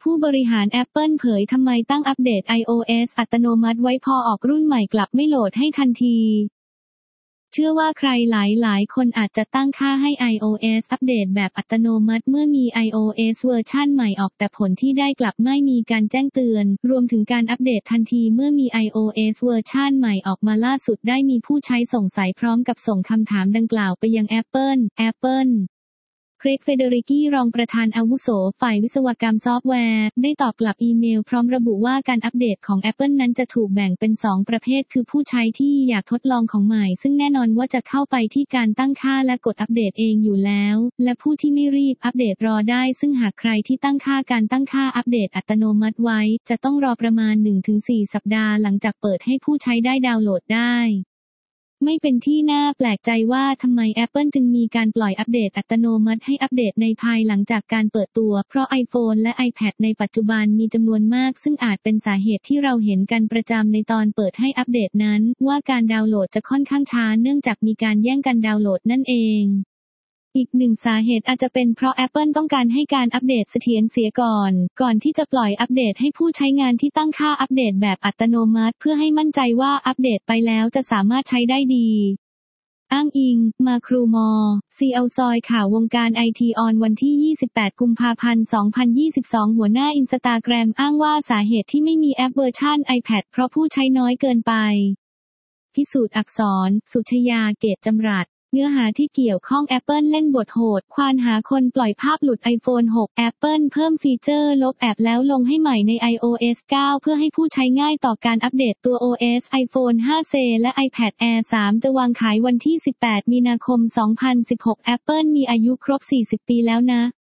ผู้บริหาร Apple เผยทำไมตั้งอัปเดต iOS อัตโนมัติไว้พอออกรุ่นใหม่กลับไม่โหลดให้ทันทีเชื่อว่าใครหลายคนอาจจะตั้งค่าให้ iOS อัปเดตแบบอัตโนมัติเมื่อมี iOS เวอร์ชันใหม่ออกแต่ผลที่ได้กลับไม่มีการแจ้งเตือนรวมถึงการอัปเดตทันทีเมื่อมี iOS เวอร์ชันใหม่ออกมาล่าสุดได้มีผู้ใช้สงสัยพร้อมกับส่งคำถามดังกล่าวไปยัง Appleเครก เฟเดริกีรองประธานอาวุโสฝ่ายวิศวกรรมซอฟต์แวร์ได้ตอบกลับอีเมลพร้อมระบุว่าการอัปเดตของ Apple นั้นจะถูกแบ่งเป็น2ประเภทคือผู้ใช้ที่อยากทดลองของใหม่ซึ่งแน่นอนว่าจะเข้าไปที่การตั้งค่าและกดอัปเดตเองอยู่แล้วและผู้ที่ไม่รีบอัปเดตรอได้ซึ่งหากใครที่ตั้งค่าการตั้งค่าอัปเดตอัตโนมัติไว้จะต้องรอประมาณ 1-4 สัปดาห์หลังจากเปิดให้ผู้ใช้ได้ดาวน์โหลดได้ไม่เป็นที่น่าแปลกใจว่าทำไม Apple จึงมีการปล่อยอัปเดตอัตโนมัติให้อัปเดตในภายหลังจากการเปิดตัวเพราะ iPhone และ iPad ในปัจจุบันมีจำนวนมากซึ่งอาจเป็นสาเหตุที่เราเห็นกันประจำในตอนเปิดให้อัปเดตนั้นว่าการดาวน์โหลดจะค่อนข้างช้าเนื่องจากมีการแย่งกันดาวน์โหลดนั่นเองอีกหนึ่งสาเหตุอาจจะเป็นเพราะ Apple ต้องการให้การอัปเดตเสถียรเสียก่อนที่จะปล่อยอัปเดตให้ผู้ใช้งานที่ตั้งค่าอัปเดตแบบอัตโนมัติเพื่อให้มั่นใจว่าอัปเดตไปแล้วจะสามารถใช้ได้ดีอ้างอิงมาครูมอ CL ซอยข่าววงการไอทีออนวันที่28กุมภาพันธ์2022หัวหน้า Instagram อ้างว่าสาเหตุที่ไม่มีแอปเวอร์ชัน iPad เพราะผู้ใช้น้อยเกินไปพิสูจน์อักษรสุชยาเกตจำรัดเนื้อหาที่เกี่ยวข้อง Apple เล่นบทโหดควานหาคนปล่อยภาพหลุด iPhone 6 Apple เพิ่มฟีเจอร์ลบแอปแล้วลงให้ใหม่ใน iOS 9 เพื่อให้ผู้ใช้ง่ายต่อการอัปเดตตัว OS iPhone 5C และ iPad Air 3 จะวางขายวันที่18มีนาคม2016 Apple มีอายุครบ40ปีแล้วนะ